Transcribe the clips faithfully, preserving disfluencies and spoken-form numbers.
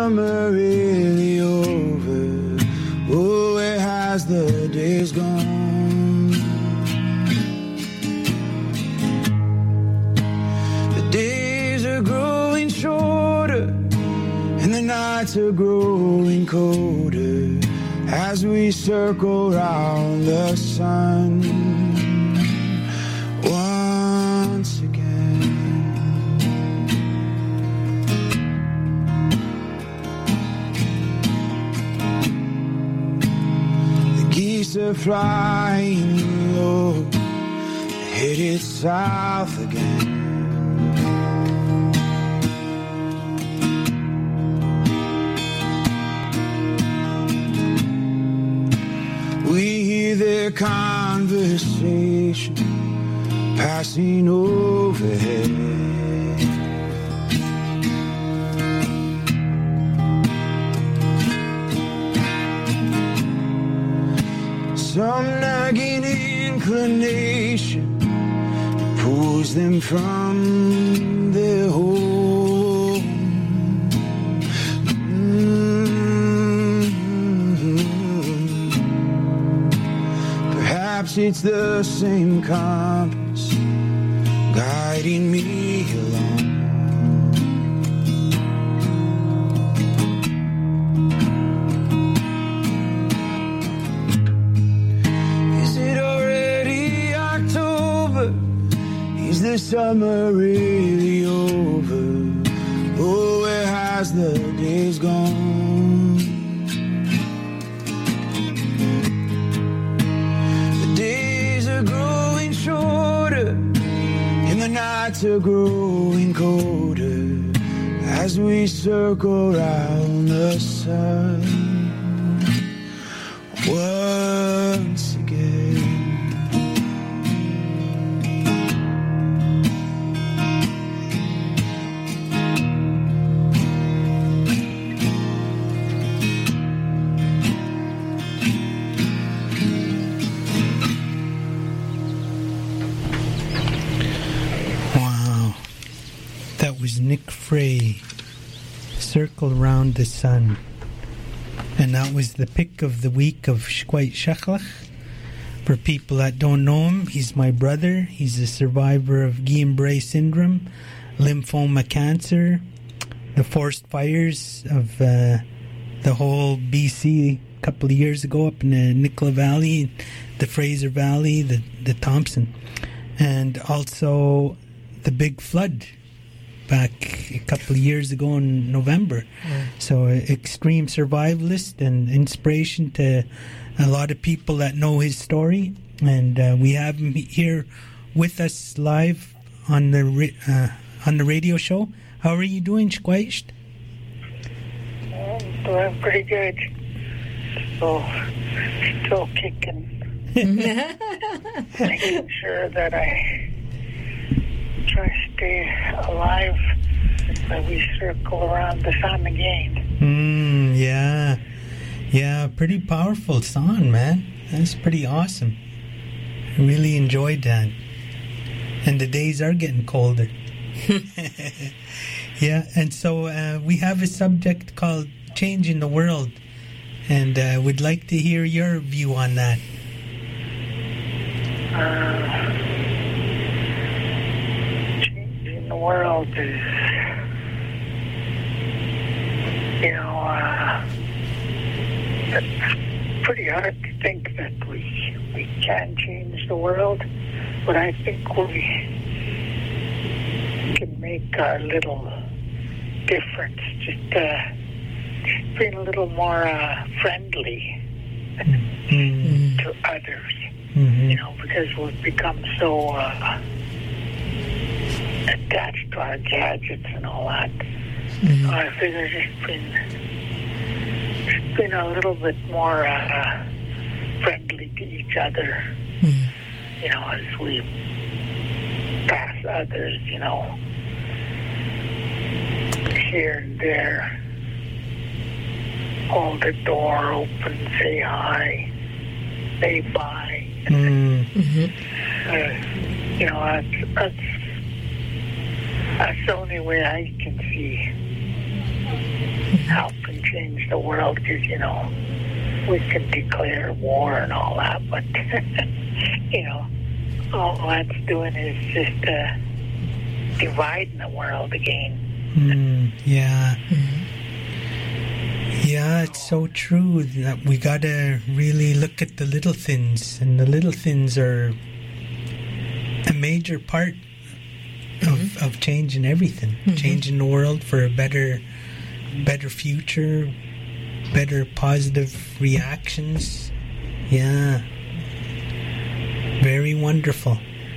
summer really over? Oh, where has the days gone? The days are growing shorter and the nights are growing colder as we circle round the sun once again. The geese are flying low, headed south again. We hear their conversation passing overhead. Some nagging inclination pulls them from their home. Perhaps it's the same compass guiding me along. Is it already October? Is the summer really over? Oh, where has the days gone? Nights are growing colder as we circle round the sun once again. Nick Frey, Circle Round the Sun. And that was the pick of the week of Shkwait Shechlach. For people that don't know him, he's my brother. He's a survivor of Guillain-Barré syndrome, lymphoma cancer, the forest fires of uh, the whole B C a couple of years ago up in the Nicola Valley, the Fraser Valley, the, the Thompson, and also the big flood back a couple of years ago in November. Mm. So uh, extreme survivalist and inspiration to a lot of people that know his story. And uh, we have him here with us live on the ra- uh, on the radio show. How are you doing, Shkwait? I'm doing pretty good. So, still kicking. Making sure that I try to stay alive as we circle around the sun again. Mm, yeah. Yeah, pretty powerful song, man. That's pretty awesome. I really enjoyed that. And the days are getting colder. Yeah, and so uh, we have a subject called Changing the World. And uh, we'd like to hear your view on that. Uh, changing the world is, you know, uh, it's pretty hard to think that we we can change the world, but I think we can make our little difference, just, uh, just being a little more uh, friendly mm-hmm. to others. Mm-hmm. You know, because we've become so uh, attached to our gadgets and all that. Mm-hmm. So I figure just being, just being a little bit more uh, friendly to each other, mm-hmm. you know, as we pass others, you know, here and there. Hold the door open, say hi, say bye. Mm-hmm. Uh, you know, that's, that's that's the only way I can see how change the world because, you know, we can declare war and all that, but, you know, all that's doing is just uh, dividing the world again. Mm, yeah. Yeah, it's so true that we gotta really look at the little things, and the little things are a major part of, mm-hmm. of changing everything, mm-hmm. changing the world for a better, better future, better positive reactions. Yeah, very wonderful.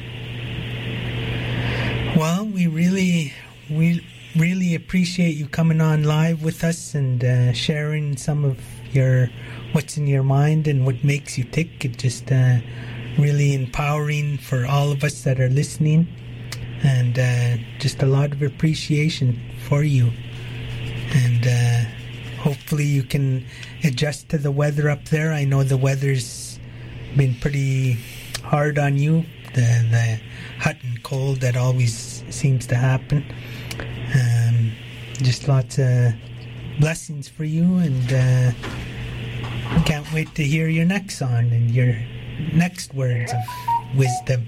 Well, we really, we really appreciate you coming on live with us and uh, sharing some of your what's in your mind and what makes you tick. It just uh, really empowering for all of us that are listening, and uh, just a lot of appreciation for you. And uh, hopefully you can adjust to the weather up there. I know the weather's been pretty hard on you, the, the hot and cold that always seems to happen. Um, just lots of blessings for you, and uh, can't wait to hear your next song and your next words of wisdom.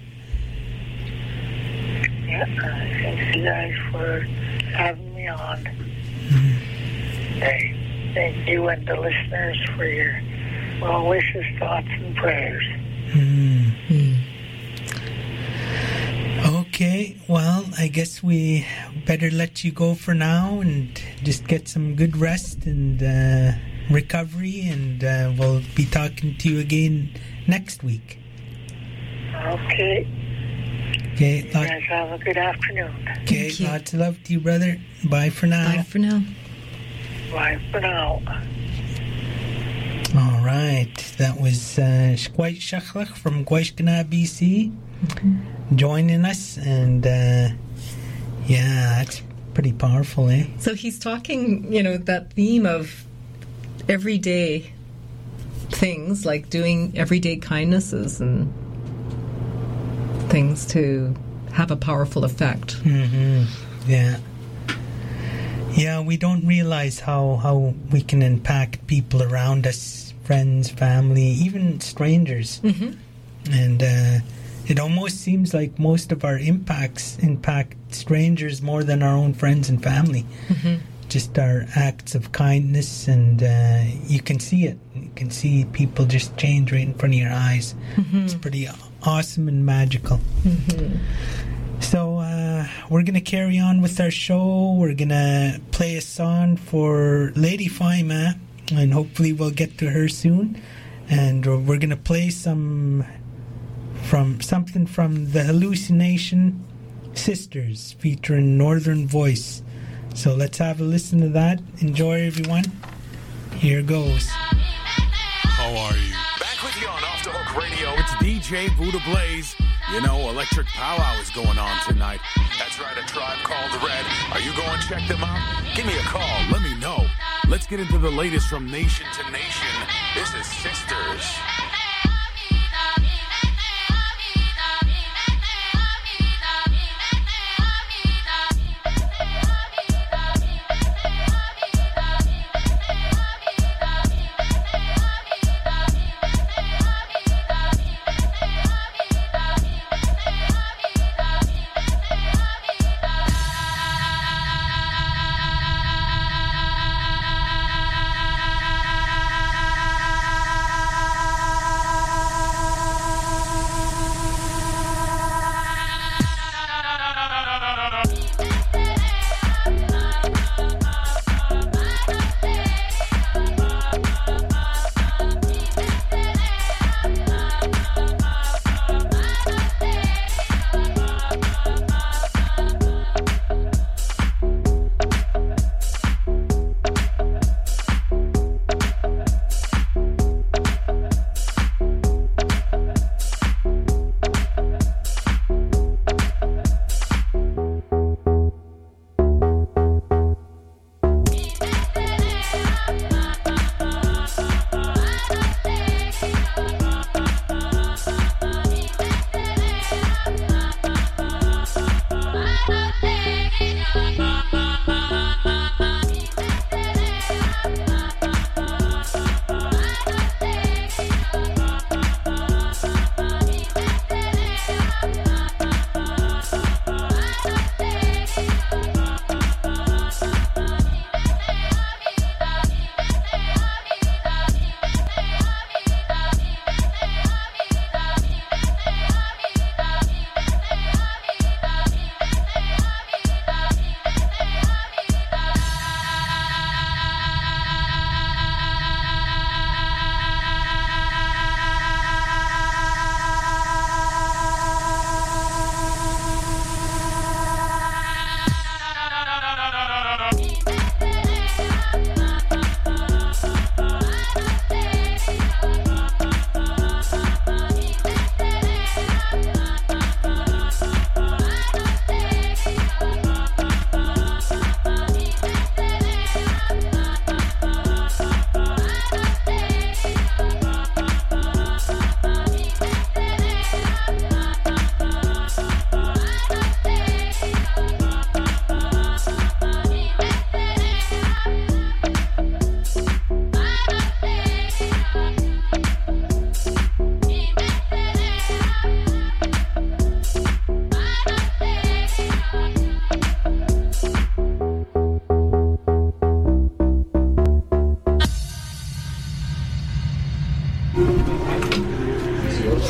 Yeah, thanks you guys for having me on. Mm. Hey, thank you and the listeners for your well wishes, thoughts, and prayers. Mm. Mm. Okay, well, I guess we better let you go for now and just get some good rest and uh, recovery, and uh, we'll be talking to you again next week. Okay. Okay. You lot- guys have a good afternoon. Okay, lots of love to you, brother. Bye for now. Bye for now. Bye for now. All right, that was uh, Shquite Shachlach from Gwashkana, B C, mm-hmm. joining us, and uh, yeah, that's pretty powerful, eh? So he's talking, you know, that theme of everyday things, like doing everyday kindnesses and things to have a powerful effect. Mm-hmm. Yeah. Yeah, we don't realize how, how we can impact people around us, friends, family, even strangers. Mm-hmm. And uh, it almost seems like most of our impacts impact strangers more than our own friends and family. Mm-hmm. Just our acts of kindness, and uh, you can see it. You can see people just change right in front of your eyes. Mm-hmm. It's pretty awesome and magical. Mm-hmm. So uh, we're going to carry on with our show. We're going to play a song for Lady Faima, and hopefully we'll get to her soon. And we're going to play some from something from the Hallucination Sisters featuring Northern Voice. So let's have a listen to that. Enjoy, everyone. Here goes. How are you? Back with you on Off the Hook Radio. It's D J Buddha Blaze. You know, Electric Powwow is going on tonight. That's right, a tribe called Red. Are you going to check them out? Give me a call. Let me know. Let's get into the latest from nation to nation. This is Sisters.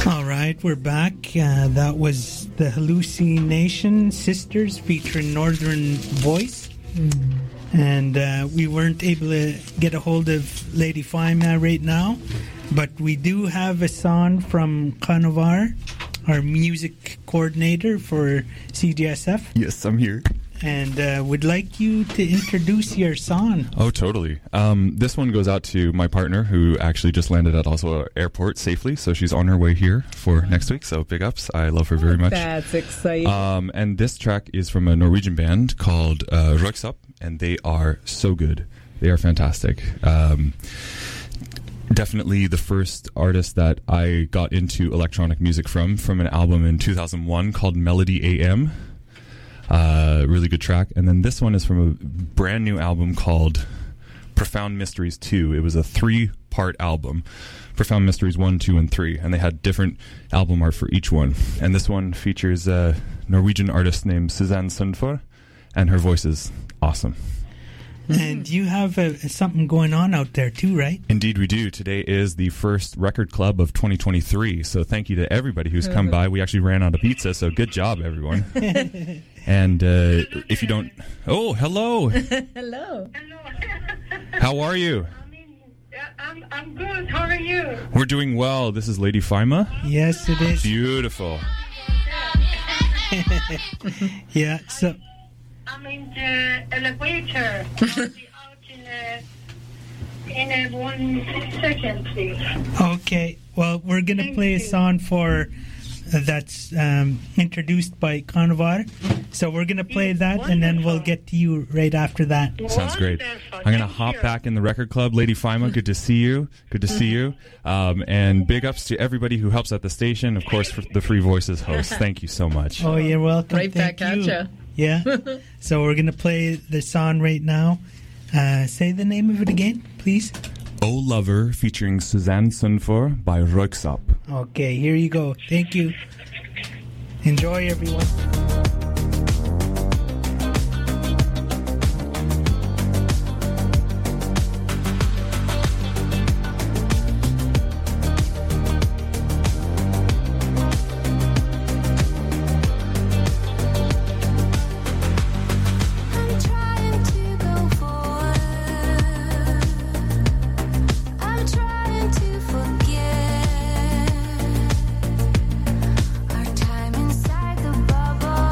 All right, we're back. Uh, that was the Hallucination Sisters featuring Northern Voice. Mm. And uh, we weren't able to get a hold of Lady Faima right now, but we do have a song from Kanavar, our music coordinator for C G S F. Yes, I'm here. And uh, would like you to introduce your song. Oh, totally. Um, this one goes out to my partner, who actually just landed at Oslo Airport safely, so she's on her way here for next week, so big ups. I love her very much. That's exciting. Um, and this track is from a Norwegian band called uh, Røyksopp, and they are so good. They are fantastic. Um, definitely the first artist that I got into electronic music from, from an album in two thousand one called Melody A M. Uh, really good track. And then this one is from a brand new album called Profound Mysteries two. It was a three-part album, Profound Mysteries one, two, and three. And they had different album art for each one. And this one features a Norwegian artist named Suzanne Sundfør, and her voice is awesome. And you have uh, something going on out there too, right? Indeed we do. Today is the first record club of twenty twenty-three, so thank you to everybody who's come by. We actually ran out of pizza, so good job, everyone. And uh, if you don't... Oh, hello! Hello. Hello. How are you? I mean, I'm, I'm good. How are you? We're doing well. This is Lady Faima. Yes, it is. Beautiful. Yeah, so... I'm in the elevator. I'll be out in a, in a one second, please. Okay, well, we're going to play a song for uh, that's um, introduced by Kanavar. So we're going to play It's that, and then we'll wonderful. get to you right after that. Sounds great. Wonderful. I'm going to Thank hop you. back in the record club. Lady Faima, good to see you. Good to see you. Um, and big ups to everybody who helps at the station. Of course, for the Free Voices host. Thank you so much. Oh, you're welcome. Right Thank back at you. ya. Yeah. So we're going to play the song right now. Uh, say the name of it again, please. Oh Lover, featuring Suzanne Sundfør by Røyksopp. Okay, here you go. Thank you. Enjoy, everyone. I'm trying to go forward. I'm trying to forget our time inside the bubble.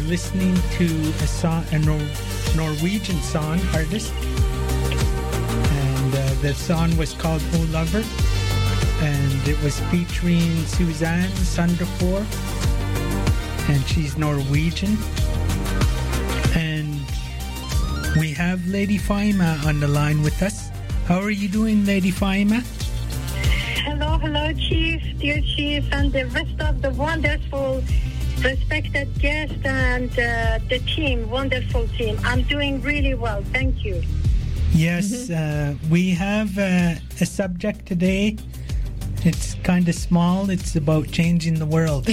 listening to a song, a Nor- Norwegian song artist, and uh, the song was called "Oh Lover," and it was featuring Suzanne Sunderford, and she's Norwegian. And we have Lady Faima on the line with us. How are you doing, Lady Faima? Hello, hello, Chief, dear Chief, and the rest of the wonderful, respected guests and uh, the team, wonderful team. I'm doing really well, thank you. Yes, uh, we have uh, a subject today. It's kind of small. It's about changing the world.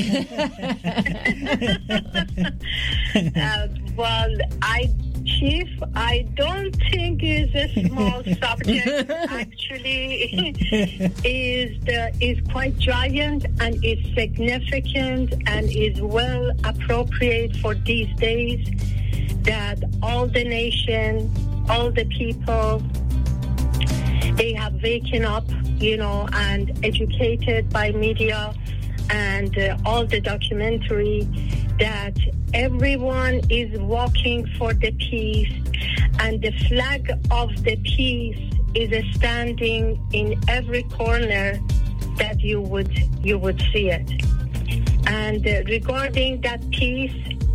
uh, well, I, Chief, I don't think it's a small subject. Actually, is the is quite giant and is significant and is well appropriate for these days. That all the nation, all the people, they have waken up, you know, and educated by media and uh, all the documentary that everyone is walking for the peace, and the flag of the peace is standing in every corner that you would you would see it. And uh, regarding that peace,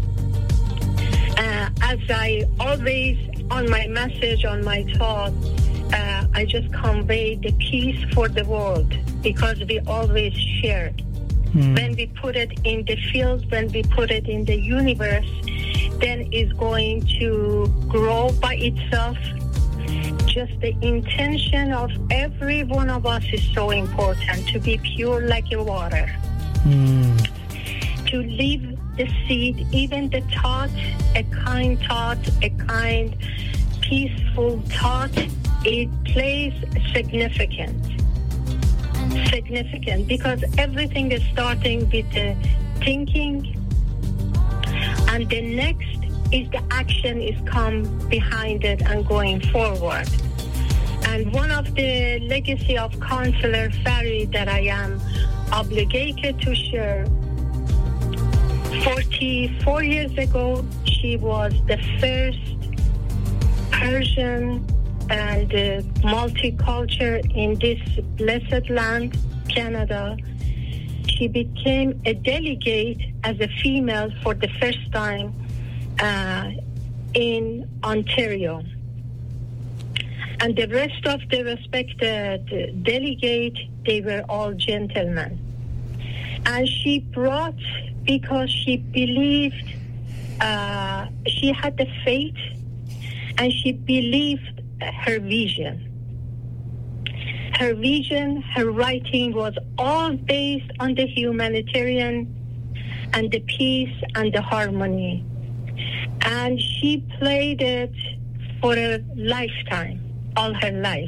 uh, as I always on my message, on my talk, uh, I just convey the peace for the world, because we always share. Mm. When we put it in the field, when we put it in the universe, then it's going to grow by itself. Just the intention of every one of us is so important, to be pure like a water. Mm. To leave the seed, even the thought, a kind thought, a kind, peaceful thought, it plays significant. Significant, because everything is starting with the thinking, and the next is the action is come behind it and going forward. And one of the legacy of Counselor Fari that I am obligated to share, forty-four years ago, she was the first Persian and uh, multicultural in this blessed land, Canada. She became a delegate as a female for the first time uh, in Ontario. And the rest of the respected delegate, they were all gentlemen. And she brought, because she believed, uh, she had the faith, and she believed her vision. Her vision, her writing was all based on the humanitarian and the peace and the harmony. And she played it for a lifetime, all her life.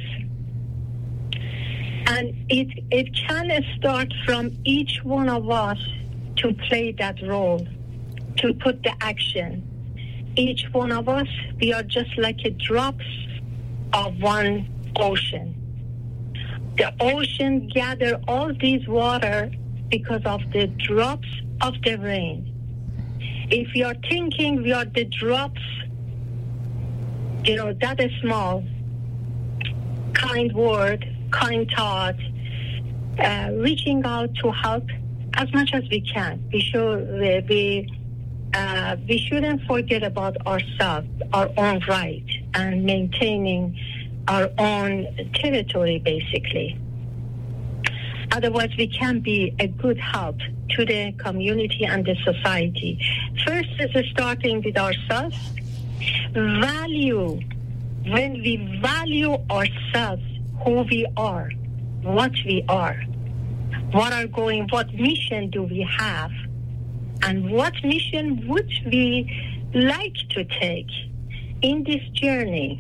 And it it can start from each one of us to play that role, to put the action. Each one of us, we are just like a drops of one ocean. The ocean gather all these water because of the drops of the rain. If you are thinking we are the drops, you know, that is small, kind word, kind thought, uh, reaching out to help as much as we can. We should, we, uh, we shouldn't forget about ourselves, our own right, and maintaining our own territory, basically. Otherwise, we can be a good help to the community and the society. First is starting with ourselves. Value, when we value ourselves, who we are, what we are, what are going, what mission do we have, and what mission would we like to take in this journey.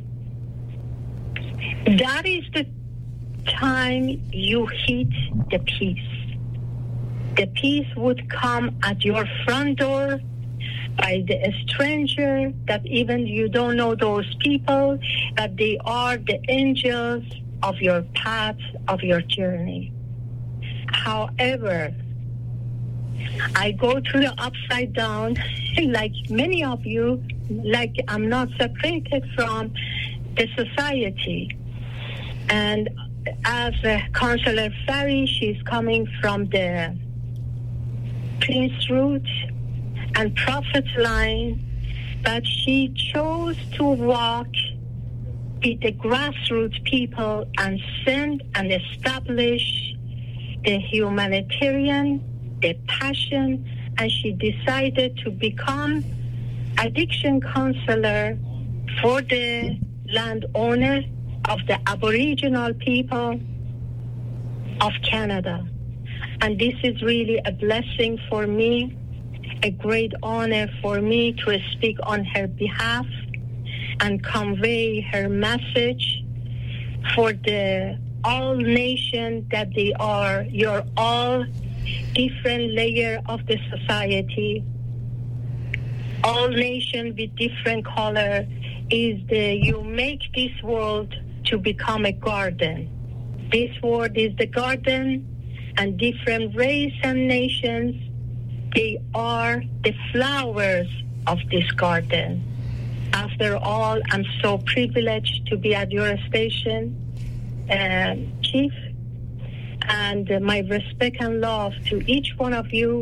That is the time you hit the peace. The peace would come at your front door by the stranger that even you don't know those people, that they are the angels of your path, of your journey. However, I go to the upside down, like many of you, like I'm not separated from the society. And as uh, Councillor Ferry, she's coming from the Prince route and Prophet line, but she chose to walk with the grassroots people and send and establish the humanitarian, the passion, and she decided to become addiction counselor for the landowner of the Aboriginal people of Canada. And this is really a blessing for me, a great honor for me to speak on her behalf and convey her message for the all nation that they are, you're all different layer of the society. All nation with different color is the, you make this world to become a garden. This world is the garden, and different race and nations, they are the flowers of this garden. After all, I'm so privileged to be at your station, uh, Chief, and uh, my respect and love to each one of you,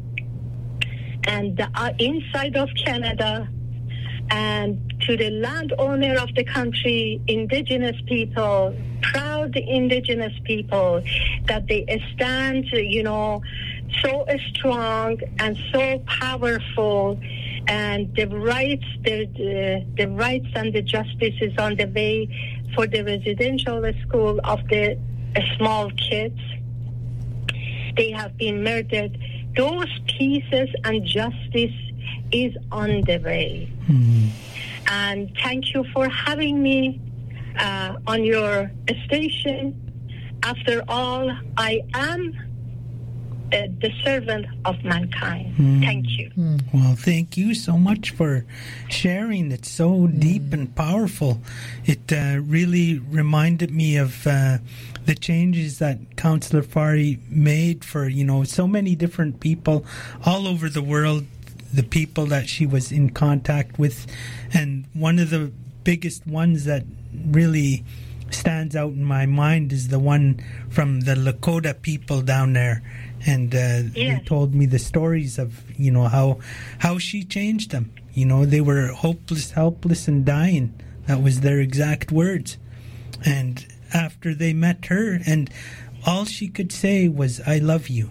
and uh, inside of Canada, and to the landowner of the country, Indigenous people, proud Indigenous people, that they stand, you know, so strong and so powerful, and the rights, the, the, the rights and the justice is on the way for the residential school of the uh, small kids. They have been murdered. Those pieces and justice is on the way. Mm. And thank you for having me uh, on your station. After all, I am uh, the servant of mankind. Mm. Thank you. Mm. Well, thank you so much for sharing. It's so deep and powerful. It uh, really reminded me of uh, the changes that Councillor Fari made for, you know, so many different people all over the world, the people that she was in contact with. And one of the biggest ones that really stands out in my mind is the one from the Lakota people down there. And uh, Yes. they told me the stories of, you know, how how she changed them. You know, they were hopeless, helpless, and dying. That was their exact words. And after they met her, and all she could say was, "I love you."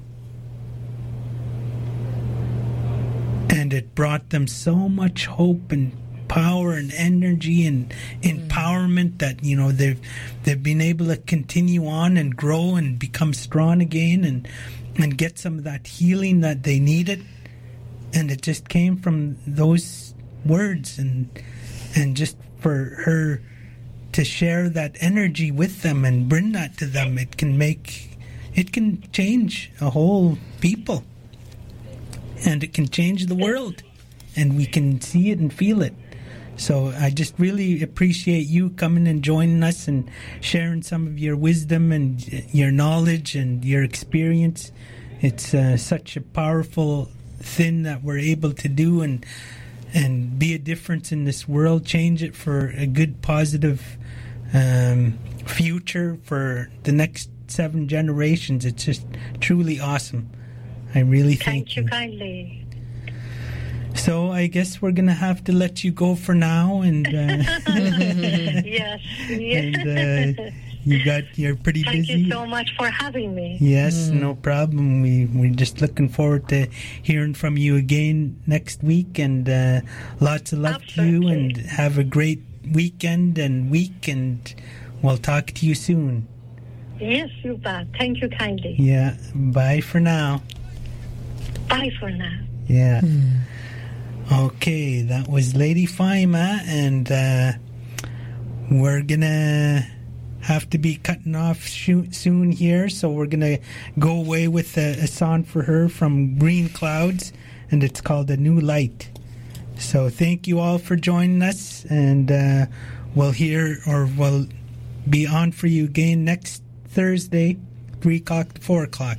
And it brought them so much hope and power and energy and empowerment that, you know, they've they've been able to continue on and grow and become strong again and and get some of that healing that they needed. And it just came from those words, and and just for her to share that energy with them and bring that to them, it can make it can change a whole people. And it can change the world, and we can see it and feel it. So I just really appreciate you coming and joining us and sharing some of your wisdom and your knowledge and your experience. It's uh, such a powerful thing that we're able to do and and be a difference in this world, change it for a good, positive um, future for the next seven generations. It's just truly awesome. I really thank, Thank you kindly. So I guess we're going to have to let you go for now. And uh, Yes. and uh, you got you're pretty Thank busy. you so much for having me. Yes, no problem. We we're just looking forward to hearing from you again next week. And uh, lots of love to you. Absolutely. And have a great weekend and week. And we'll talk to you soon. Yes, you bet. Thank you kindly. Yeah. Bye for now. Bye for now. Yeah. Okay, that was Lady Faima, and uh, we're gonna have to be cutting off shoo- soon here, so we're gonna go away with a, a song for her from Green Clouds, and it's called A New Light. So thank you all for joining us, and uh, we'll hear or we'll be on for you again next Thursday, three o'clock to four o'clock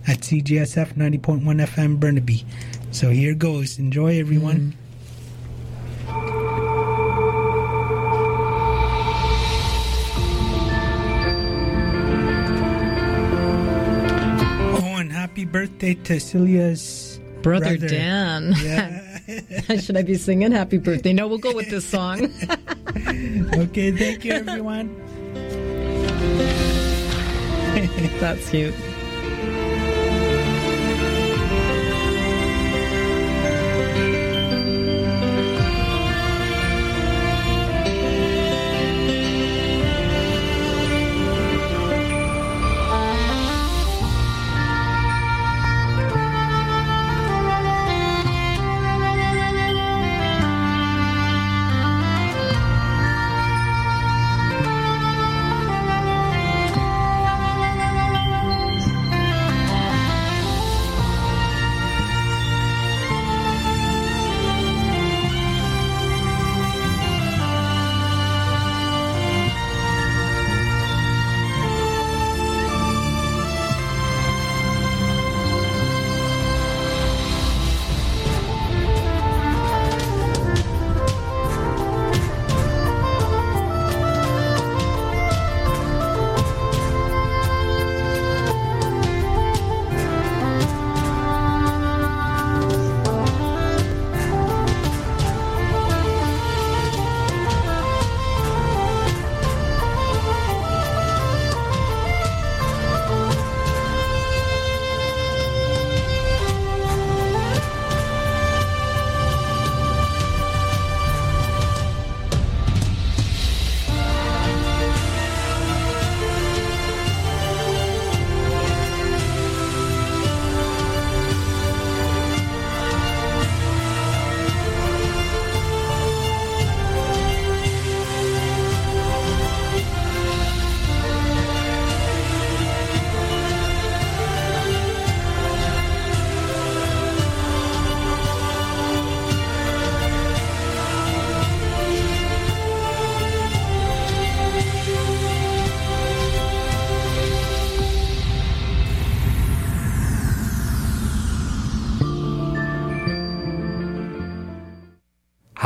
at C G S F ninety point one F M Burnaby. So here goes. Enjoy, everyone. Oh, and happy birthday to Celia's Brother, brother. Dan. Yeah. Should I be singing happy birthday? No, we'll go with this song. Okay, thank you, everyone. That's cute.